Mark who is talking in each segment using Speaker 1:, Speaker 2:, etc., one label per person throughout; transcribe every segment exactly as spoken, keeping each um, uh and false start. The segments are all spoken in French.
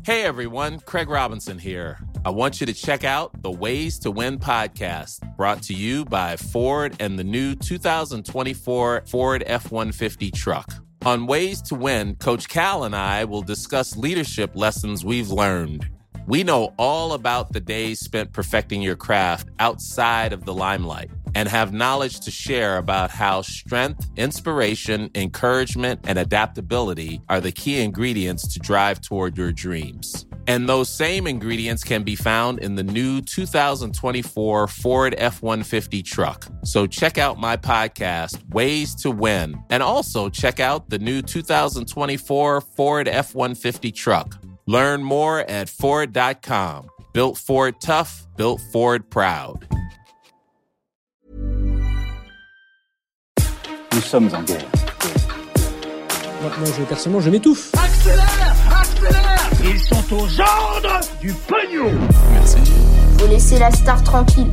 Speaker 1: Hey everyone, Craig Robinson here. I want you to check out the Ways to Win podcast, brought to you by Ford and the new two thousand twenty-four Ford F one fifty truck. On Ways to Win, Coach Cal and I will discuss leadership lessons we've learned. We know all about the days spent perfecting your craft outside of the limelight and have knowledge to share about how strength, inspiration, encouragement, and adaptability are the key ingredients to drive toward your dreams. And those same ingredients can be found in the new two thousand twenty-four Ford F one fifty truck. So check out my podcast, Ways to Win, and also check out the new two thousand twenty-four Ford F one fifty truck. Learn more at Ford dot com. Built Ford tough, built Ford proud.
Speaker 2: Nous sommes en guerre.
Speaker 3: Moi, moi je, personnellement, je m'étouffe.
Speaker 4: Accélère, accélère. Ils sont aux ordres du pognon.
Speaker 1: Merci.
Speaker 5: Faut laisser la star tranquille.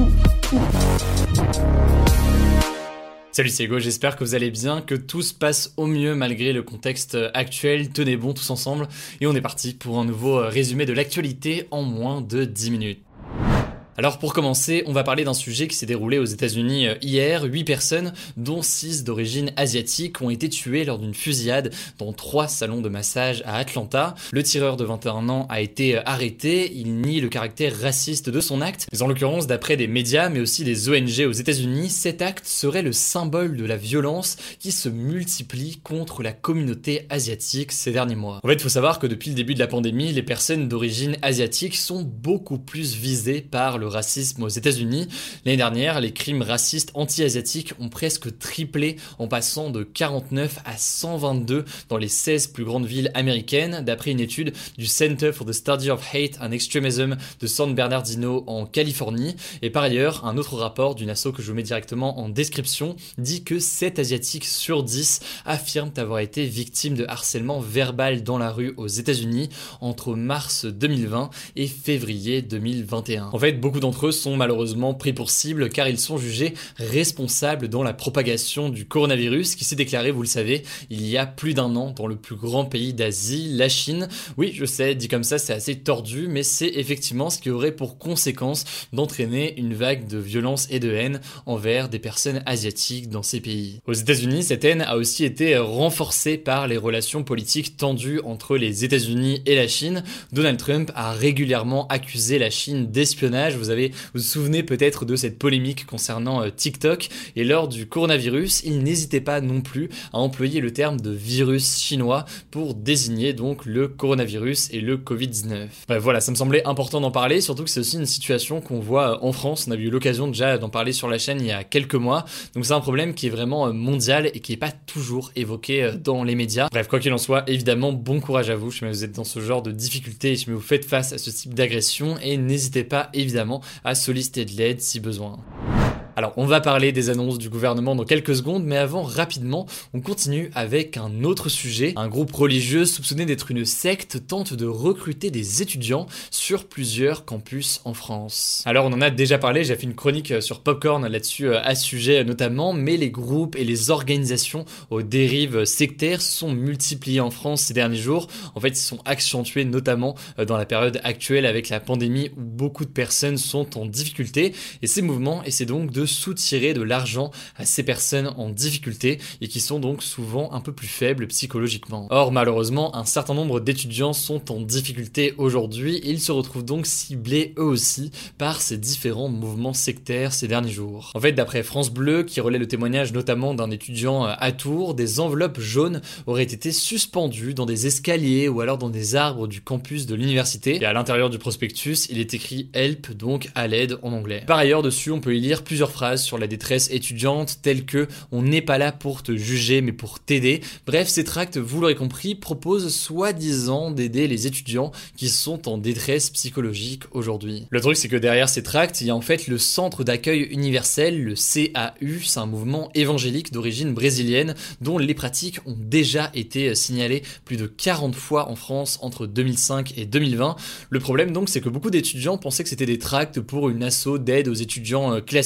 Speaker 6: Salut, c'est Hugo, j'espère que vous allez bien, que tout se passe au mieux malgré le contexte actuel. Tenez bon tous ensemble et on est parti pour un nouveau résumé de l'actualité en moins de dix minutes. Alors pour commencer, on va parler d'un sujet qui s'est déroulé aux États-Unis hier. Huit personnes, dont six d'origine asiatique, ont été tuées lors d'une fusillade dans trois salons de massage à Atlanta. Le tireur de vingt et un ans a été arrêté. Il nie le caractère raciste de son acte. Mais en l'occurrence, d'après des médias, mais aussi des O N G aux États-Unis, cet acte serait le symbole de la violence qui se multiplie contre la communauté asiatique ces derniers mois. En fait, il faut savoir que depuis le début de la pandémie, les personnes d'origine asiatique sont beaucoup plus visées par le racisme aux États-Unis. L'année dernière, les crimes racistes anti-asiatiques ont presque triplé en passant de quarante-neuf à cent vingt-deux dans les seize plus grandes villes américaines, d'après une étude du Center for the Study of Hate and Extremism de San Bernardino en Californie. Et par ailleurs, un autre rapport d'une asso que je vous mets directement en description dit que sept Asiatiques sur dix affirment avoir été victimes de harcèlement verbal dans la rue aux États-Unis entre mars deux mille vingt et février deux mille vingt et un. En fait, beaucoup d'entre eux sont malheureusement pris pour cible car ils sont jugés responsables dans la propagation du coronavirus qui s'est déclaré, vous le savez, il y a plus d'un an dans le plus grand pays d'Asie, la Chine. Oui, je sais, dit comme ça, c'est assez tordu, mais c'est effectivement ce qui aurait pour conséquence d'entraîner une vague de violence et de haine envers des personnes asiatiques dans ces pays. Aux États-Unis, cette haine a aussi été renforcée par les relations politiques tendues entre les États-Unis et la Chine. Donald Trump a régulièrement accusé la Chine d'espionnage. Vous avez, vous vous souvenez peut-être de cette polémique concernant euh, TikTok, et lors du coronavirus, il n'hésitait pas non plus à employer le terme de virus chinois pour désigner donc le coronavirus et le covid dix-neuf. Bref, voilà, ça me semblait important d'en parler, surtout que c'est aussi une situation qu'on voit en France. On a eu l'occasion déjà d'en parler sur la chaîne il y a quelques mois, donc c'est un problème qui est vraiment mondial et qui n'est pas toujours évoqué dans les médias. Bref, quoi qu'il en soit, évidemment, bon courage à vous si vous êtes dans ce genre de difficultés et si vous faites face à ce type d'agression, et n'hésitez pas évidemment à solliciter de l'aide si besoin. Alors, on va parler des annonces du gouvernement dans quelques secondes, mais avant, rapidement, on continue avec un autre sujet. Un groupe religieux soupçonné d'être une secte tente de recruter des étudiants sur plusieurs campus en France. Alors, on en a déjà parlé, j'ai fait une chronique sur Popcorn là-dessus à ce sujet notamment, mais les groupes et les organisations aux dérives sectaires sont multipliés en France ces derniers jours. En fait, ils sont accentués notamment dans la période actuelle avec la pandémie où beaucoup de personnes sont en difficulté, et ces mouvements essaient donc de soutirer de l'argent à ces personnes en difficulté et qui sont donc souvent un peu plus faibles psychologiquement. Or, malheureusement, un certain nombre d'étudiants sont en difficulté aujourd'hui et ils se retrouvent donc ciblés eux aussi par ces différents mouvements sectaires ces derniers jours. En fait, d'après France Bleu, qui relaie le témoignage notamment d'un étudiant à Tours, des enveloppes jaunes auraient été suspendues dans des escaliers ou alors dans des arbres du campus de l'université, et à l'intérieur du prospectus, il est écrit « Help », donc « à l'aide » en anglais. Par ailleurs, dessus, on peut y lire plusieurs phrases sur la détresse étudiante, telles que « on n'est pas là pour te juger mais pour t'aider ». Bref, ces tracts, vous l'aurez compris, proposent soi-disant d'aider les étudiants qui sont en détresse psychologique aujourd'hui. Le truc, c'est que derrière ces tracts, il y a en fait le Centre d'accueil universel, le C A U. C'est un mouvement évangélique d'origine brésilienne dont les pratiques ont déjà été signalées plus de quarante fois en France entre deux mille cinq et deux mille vingt. Le problème donc, c'est que beaucoup d'étudiants pensaient que c'était des tracts pour une asso d'aide aux étudiants classiques,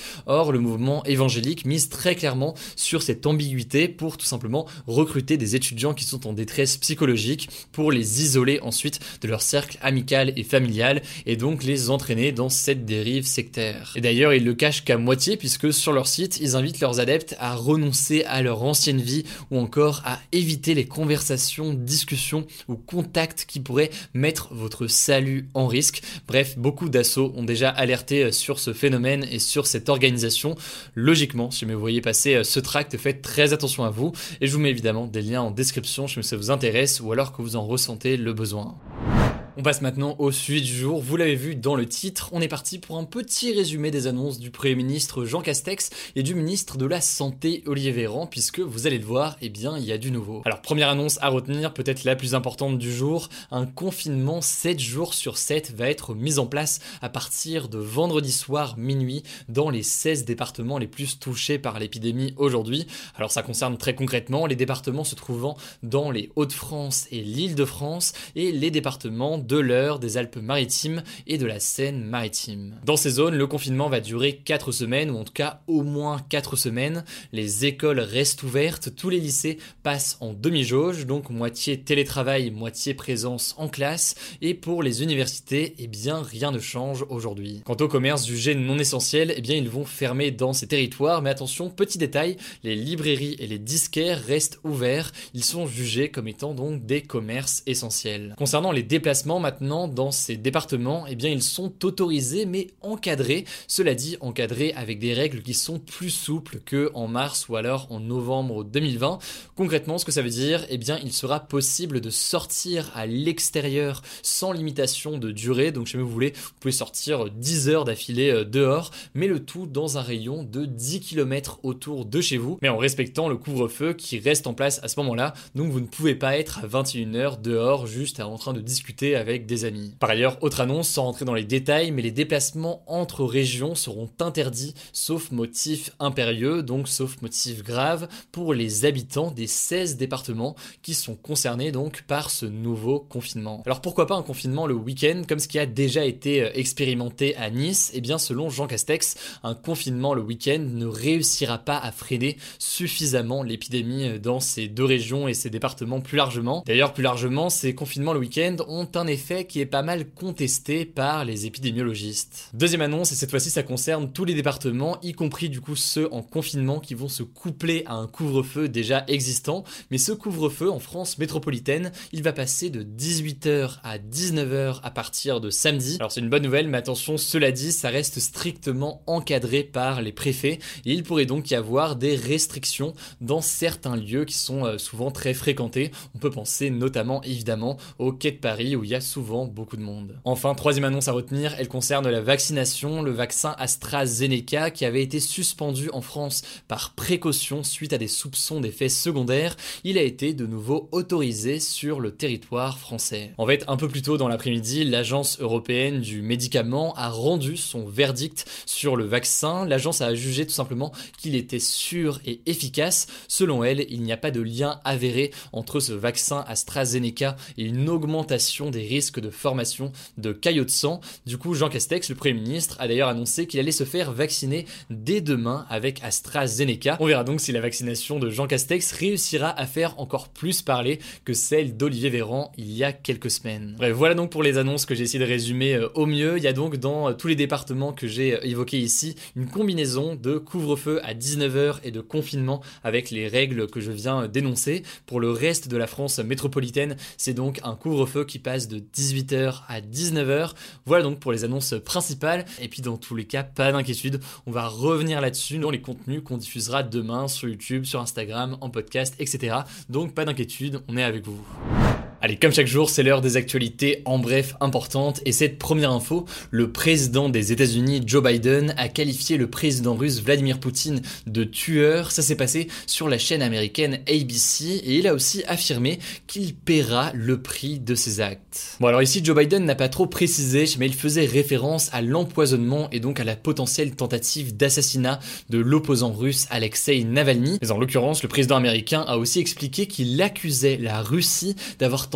Speaker 6: Or, le mouvement évangélique mise très clairement sur cette ambiguïté pour tout simplement recruter des étudiants qui sont en détresse psychologique, pour les isoler ensuite de leur cercle amical et familial et donc les entraîner dans cette dérive sectaire. Et d'ailleurs, ils le cachent qu'à moitié puisque sur leur site, ils invitent leurs adeptes à renoncer à leur ancienne vie ou encore à éviter les conversations, discussions ou contacts qui pourraient mettre votre salut en risque. Bref, beaucoup d'assauts ont déjà alerté sur ce phénomène et sur cette organisation. Logiquement, si vous voyez passer ce tract, faites très attention à vous et je vous mets évidemment des liens en description si ça vous intéresse ou alors que vous en ressentez le besoin. On passe maintenant au sujet du jour. Vous l'avez vu dans le titre, on est parti pour un petit résumé des annonces du Premier ministre Jean Castex et du ministre de la Santé Olivier Véran, puisque vous allez le voir, eh bien, il y a du nouveau. Alors, première annonce à retenir, peut-être la plus importante du jour, un confinement sept jours sur sept va être mis en place à partir de vendredi soir minuit dans les seize départements les plus touchés par l'épidémie aujourd'hui. Alors, ça concerne très concrètement les départements se trouvant dans les Hauts-de-France et l'Île-de-France et les départements de l'Eure, des Alpes-Maritimes et de la Seine-Maritime. Dans ces zones, le confinement va durer quatre semaines, ou en tout cas au moins quatre semaines. Les écoles restent ouvertes, tous les lycées passent en demi-jauge, donc moitié télétravail, moitié présence en classe, et pour les universités, eh bien rien ne change aujourd'hui. Quant au commerce jugé non essentiel, eh bien ils vont fermer dans ces territoires, mais attention, petit détail, les librairies et les disquaires restent ouverts, ils sont jugés comme étant donc des commerces essentiels. Concernant les déplacements, maintenant dans ces départements, eh bien ils sont autorisés mais encadrés. Cela dit, encadrés avec des règles qui sont plus souples que en mars ou alors en novembre deux mille vingt. Concrètement, ce que ça veut dire, eh bien il sera possible de sortir à l'extérieur sans limitation de durée. Donc si vous voulez, vous pouvez sortir dix heures d'affilée dehors, mais le tout dans un rayon de dix kilomètres autour de chez vous, mais en respectant le couvre-feu qui reste en place à ce moment-là. Donc vous ne pouvez pas être à vingt et une heures dehors juste en train de discuter avec avec des amis. Par ailleurs, autre annonce sans rentrer dans les détails, mais les déplacements entre régions seront interdits sauf motif impérieux, donc sauf motif grave pour les habitants des seize départements qui sont concernés donc par ce nouveau confinement. Alors pourquoi pas un confinement le week-end comme ce qui a déjà été expérimenté à Nice? Eh bien selon Jean Castex, un confinement le week-end ne réussira pas à freiner suffisamment l'épidémie dans ces deux régions et ces départements plus largement. D'ailleurs plus largement, ces confinements le week-end ont un effet qui est pas mal contesté par les épidémiologistes. Deuxième annonce, et cette fois-ci ça concerne tous les départements, y compris du coup ceux en confinement qui vont se coupler à un couvre-feu déjà existant, mais ce couvre-feu en France métropolitaine, il va passer de dix-huit heures à dix-neuf heures à partir de samedi. Alors c'est une bonne nouvelle, mais attention, cela dit, ça reste strictement encadré par les préfets, et il pourrait donc y avoir des restrictions dans certains lieux qui sont souvent très fréquentés. On peut penser notamment évidemment au quai de Paris où il y a souvent beaucoup de monde. Enfin, troisième annonce à retenir, elle concerne la vaccination, le vaccin AstraZeneca qui avait été suspendu en France par précaution suite à des soupçons d'effets secondaires, il a été de nouveau autorisé sur le territoire français. En fait, un peu plus tôt dans l'après-midi, l'Agence européenne du médicament a rendu son verdict sur le vaccin. L'agence a jugé tout simplement qu'il était sûr et efficace. Selon elle, il n'y a pas de lien avéré entre ce vaccin AstraZeneca et une augmentation des risques de formation de caillots de sang. Du coup, Jean Castex, le Premier ministre, a d'ailleurs annoncé qu'il allait se faire vacciner dès demain avec AstraZeneca. On verra donc si la vaccination de Jean Castex réussira à faire encore plus parler que celle d'Olivier Véran il y a quelques semaines. Bref, voilà donc pour les annonces que j'ai essayé de résumer euh, au mieux. Il y a donc dans euh, tous les départements que j'ai euh, évoqués ici une combinaison de couvre-feu à dix-neuf heures et de confinement avec les règles que je viens euh, d'énoncer. Pour le reste de la France métropolitaine, c'est donc un couvre-feu qui passe de dix-huit heures à dix-neuf heures. Voilà donc pour les annonces principales. Et puis dans tous les cas, pas d'inquiétude, on va revenir là-dessus dans les contenus qu'on diffusera demain sur YouTube, sur Instagram, en podcast, et cetera. Donc pas d'inquiétude, on est avec vous. Allez, comme chaque jour, c'est l'heure des actualités en bref importantes. Et cette première info, le président des États-Unis, Joe Biden, a qualifié le président russe Vladimir Poutine de tueur. Ça s'est passé sur la chaîne américaine A B C et il a aussi affirmé qu'il paiera le prix de ses actes. Bon alors ici, Joe Biden n'a pas trop précisé, mais il faisait référence à l'empoisonnement et donc à la potentielle tentative d'assassinat de l'opposant russe Alexei Navalny. Mais en l'occurrence, le président américain a aussi expliqué qu'il accusait la Russie d'avoir tenté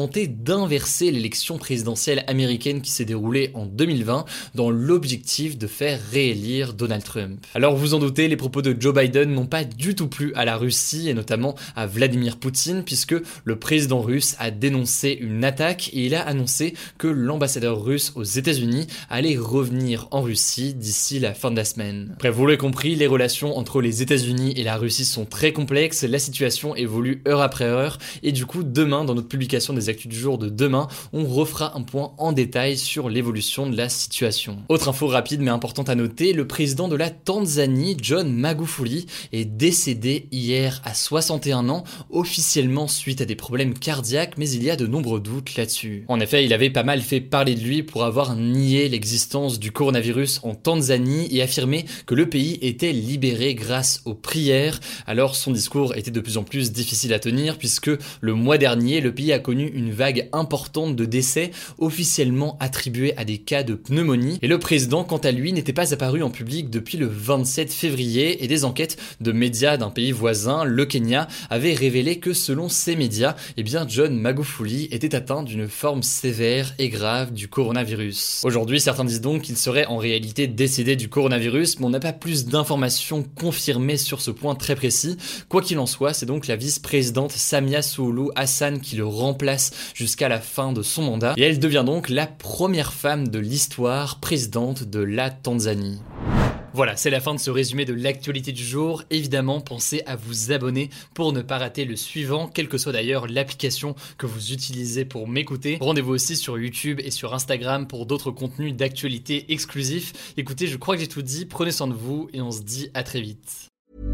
Speaker 6: tenté d'inverser l'élection présidentielle américaine qui s'est déroulée en deux mille vingt dans l'objectif de faire réélire Donald Trump. Alors vous en doutez, les propos de Joe Biden n'ont pas du tout plu à la Russie et notamment à Vladimir Poutine puisque le président russe a dénoncé une attaque et il a annoncé que l'ambassadeur russe aux États-Unis allait revenir en Russie d'ici la fin de la semaine. Bref, vous l'avez compris, les relations entre les États-Unis et la Russie sont très complexes, la situation évolue heure après heure et du coup demain, dans notre publication des actus du jour de demain, on refera un point en détail sur l'évolution de la situation. Autre info rapide mais importante à noter, le président de la Tanzanie, John Magufuli, est décédé hier à soixante et un ans, officiellement suite à des problèmes cardiaques, mais il y a de nombreux doutes là-dessus. En effet, il avait pas mal fait parler de lui pour avoir nié l'existence du coronavirus en Tanzanie et affirmé que le pays était libéré grâce aux prières. Alors son discours était de plus en plus difficile à tenir puisque le mois dernier, le pays a connu une vague importante de décès officiellement attribués à des cas de pneumonie et le président, quant à lui, n'était pas apparu en public depuis le vingt-sept février et des enquêtes de médias d'un pays voisin, le Kenya, avaient révélé que selon ces médias, eh bien John Magufuli était atteint d'une forme sévère et grave du coronavirus. Aujourd'hui, certains disent donc qu'il serait en réalité décédé du coronavirus, mais on n'a pas plus d'informations confirmées sur ce point très précis. Quoi qu'il en soit, c'est donc la vice-présidente Samia Suluhu Hassan qui le remplace jusqu'à la fin de son mandat et elle devient donc la première femme de l'histoire présidente de la Tanzanie. Voilà, c'est la fin de ce résumé de l'actualité du jour. Évidemment, pensez à vous abonner pour ne pas rater le suivant, quelle que soit d'ailleurs l'application que vous utilisez pour m'écouter. Rendez-vous aussi sur YouTube et sur Instagram pour d'autres contenus d'actualité exclusifs. Écoutez, je crois que j'ai tout dit, prenez soin de vous et on se dit à très vite.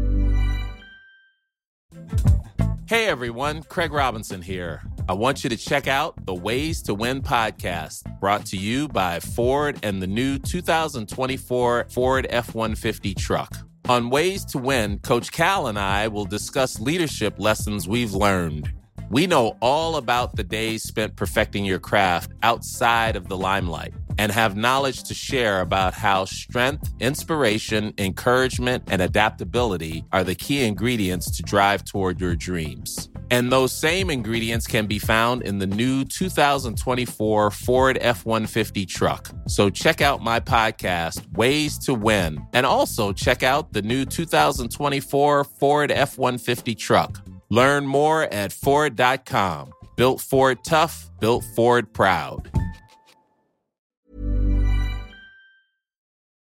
Speaker 1: Hey everyone, Craig Robinson here. I want you to check out the Ways to Win podcast, brought to you by Ford and the new two thousand twenty-four Ford F one fifty truck. On Ways to Win, Coach Cal and I will discuss leadership lessons we've learned. We know all about the days spent perfecting your craft outside of the limelight and have knowledge to share about how strength, inspiration, encouragement, and adaptability are the key ingredients to drive toward your dreams. And those same ingredients can be found in the new two thousand twenty-four Ford F one fifty truck. So check out my podcast, Ways to Win, and also check out the new two thousand twenty-four Ford F one fifty truck. Learn more at Ford dot com. Built Ford tough, built Ford proud.